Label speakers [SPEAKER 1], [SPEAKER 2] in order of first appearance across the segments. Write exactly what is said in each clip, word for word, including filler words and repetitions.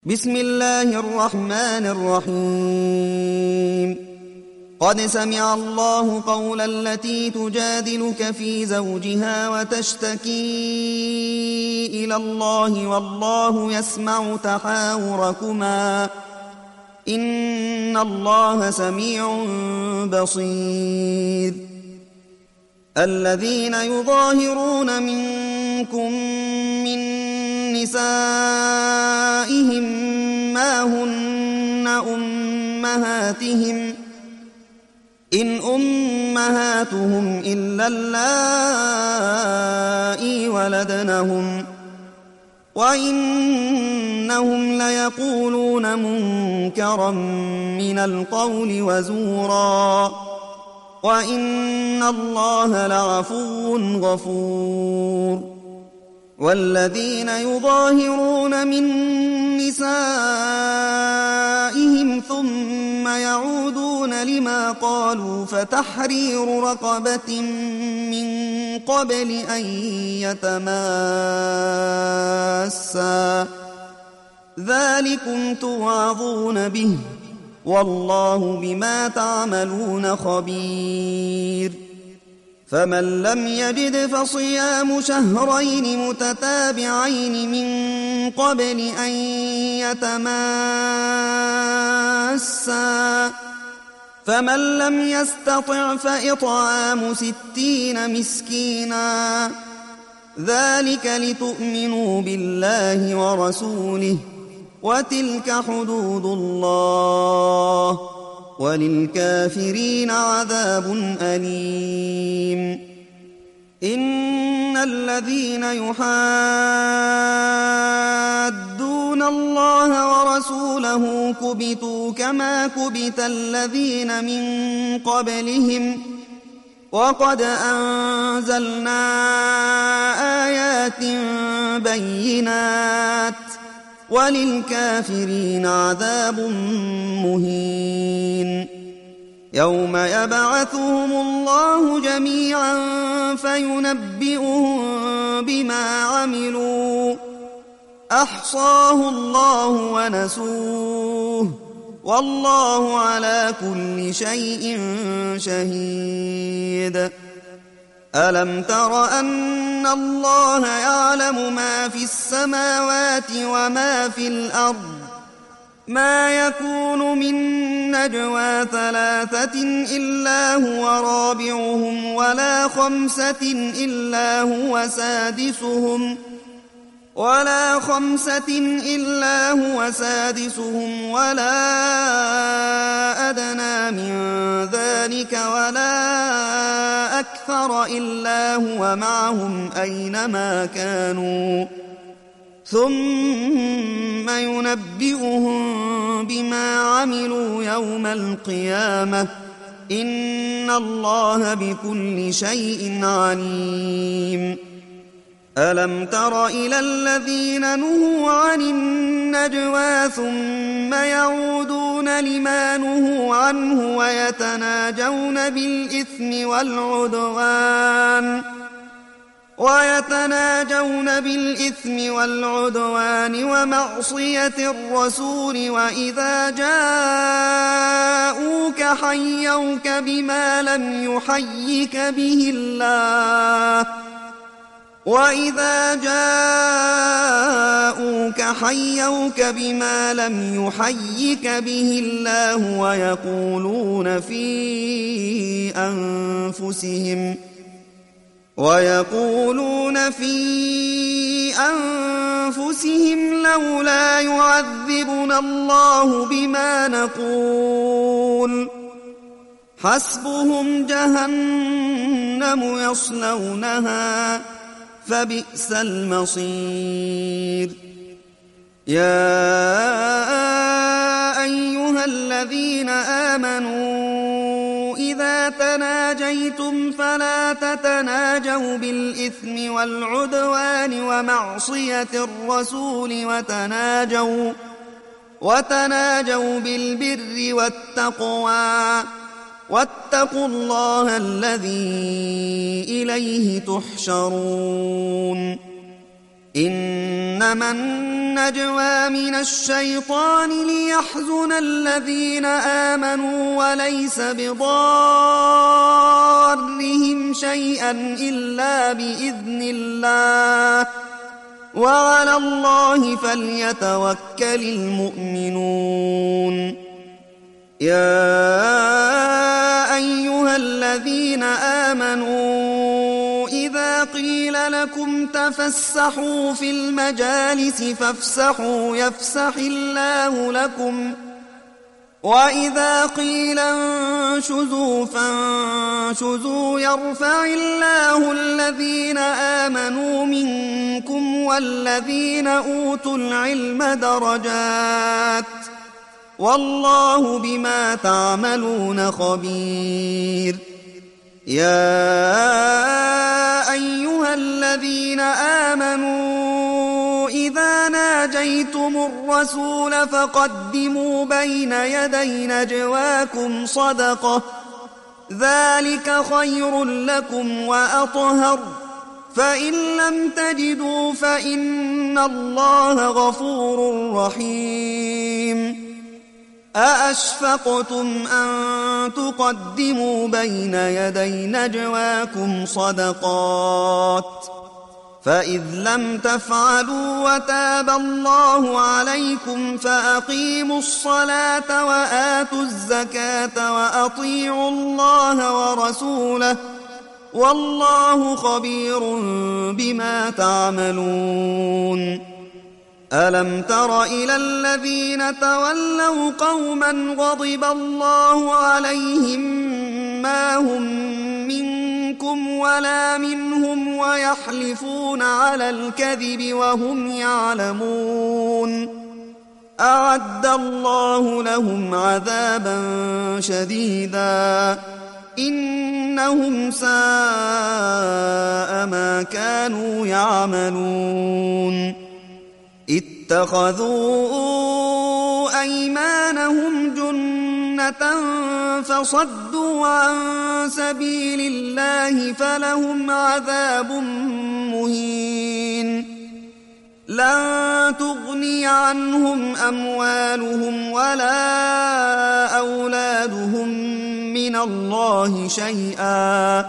[SPEAKER 1] بسم الله الرحمن الرحيم قد سمع الله قول التي تجادلك في زوجها وتشتكي إلى الله والله يسمع تحاوركما إن الله سميع بصير. الذين يظاهرون منكم من نسائهم ما هن أمهاتهم إن أمهاتهم إلا اللائي ولدنهم وإنهم ليقولون منكرا من القول وزورا وإن الله لعفو غفور. والذين يظاهرون من نسائهم ثم يعودون لما قالوا فتحرير رقبة من قبل أن يتماسا ذلكم توعظون به والله بما تعملون خبير. فمن لم يجد فصيام شهرين متتابعين من قبل أن يتماسا فمن لم يستطع فإطعام ستين مسكينا ذلك لتؤمنوا بالله ورسوله وتلك حدود الله وللكافرين عذاب أليم. إن الذين يحادون الله ورسوله كبتوا كما كبت الذين من قبلهم وقد أنزلنا آيات بينات وللكافرين عذاب مهين. يوم يبعثهم الله جميعا فينبئهم بما عملوا أحصاه الله ونسوه والله على كل شيء شهيد. ألم تر أن الله يعلم ما في السماوات وما في الأرض ما يكون من نجوى ثلاثة إلا هو رابعهم ولا خمسة إلا هو سادسهم ولا خمسة إلا هو سادسهم ولا أدنى من ذلك ولا أكثر إلا هو معهم أينما كانوا ثم ينبئهم بما عملوا يوم القيامة إن الله بكل شيء عليم. ألم تر إلى الذين نهوا عن النجوى ثم يعودون لما نهوا عنه ويتناجون بالإثم والعدوان ويتناجون بالإثم والعدوان ومعصية الرسول وإذا جاءوك حيوك بما لم يحيك به الله وإذا جاءوك حيوك بما لم يحيك به الله ويقولون في أنفسهم ويقولون في أنفسهم لولا يعذبنا الله بما نقول حسبهم جهنم يصلونها فبئس المصير. يا أيها الذين آمنوا إذا تناجيتم فلا تتناجوا بالإثم والعدوان ومعصية الرسول وتناجوا وتناجوا بالبر والتقوى واتقوا الله الذي إليه تحشرون. إنما النجوى من الشيطان ليحزن الذين آمنوا وليس بضارهم شيئا إلا بإذن الله وعلى الله فليتوكل المؤمنون. يا أيها الذين آمنوا إذا قيل لكم تفسحوا في المجالس فافسحوا يفسح الله لكم وإذا قيل انشزوا فانشزوا يرفع الله الذين آمنوا منكم والذين أوتوا العلم درجات والله بما تعملون خبير. يا أيها الذين آمنوا إذا ناجيتم الرسول فقدموا بين يدي نجواكم صدقة ذلك خير لكم وأطهر فإن لم تجدوا فإن الله غفور رحيم. أأشفقتم أن تقدموا بين يدي نجواكم صدقات فإذ لم تفعلوا وتاب الله عليكم فأقيموا الصلاة وآتوا الزكاة وأطيعوا الله ورسوله والله خبير بما تعملون. ألم تر إلى الذين تولوا قوما غضب الله عليهم ما هم منكم ولا منهم ويحلفون على الكذب وهم يعلمون أعد الله لهم عذابا شديدا إنهم ساء ما كانوا يعملون. اتخذوا أيمانهم جنة فصدوا عن سبيل الله فلهم عذاب مهين. لن تغني عنهم أموالهم ولا أولادهم من الله شيئا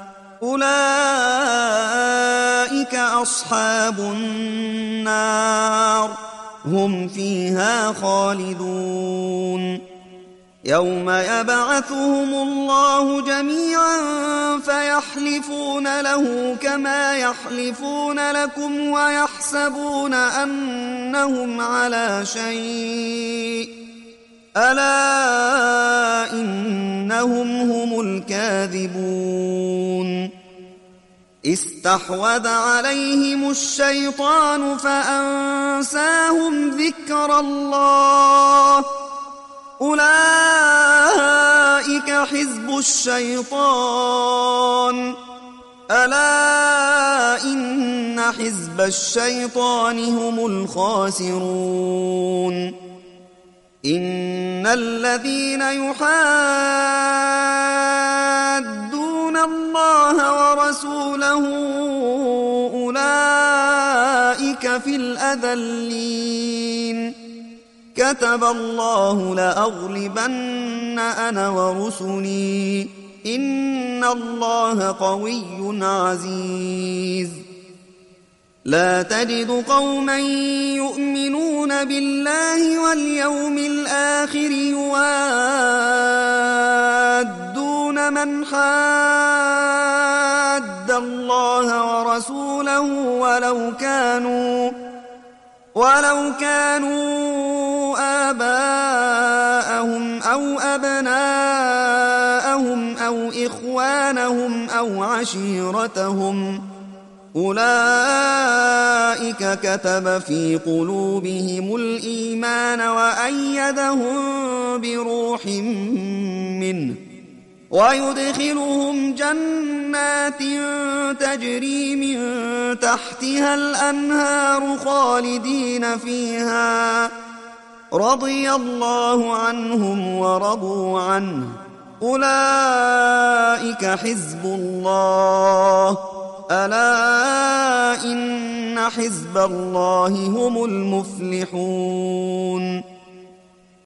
[SPEAKER 1] أولئك أصحاب النار هم فيها خالدون. يوم يبعثهم الله جميعا فيحلفون له كما يحلفون لكم ويحسبون أنهم على شيء ألا إنهم هم الكاذبون. استحوذ عليهم الشيطان فأنساهم ذكر الله أولئك حزب الشيطان ألا إن حزب الشيطان هم الخاسرون. إن الذين يحادون الله ورسوله أولئك في الأذلين كتب الله لأغلبن أنا ورسلي إن الله قوي عزيز. لا تجد قوما يؤمنون بالله واليوم الآخر يوادون من حاد الله ورسوله ولو كانوا ولو كانوا آباءهم أو أبناءهم أو إخوانهم أو عشيرتهم أولئك كتب في قلوبهم الإيمان وأيدهم بروح منه ويدخلهم جنات تجري من تحتها الأنهار خالدين فيها رضي الله عنهم ورضوا عنه أولئك حزب الله ألا إن حزب الله هم المفلحون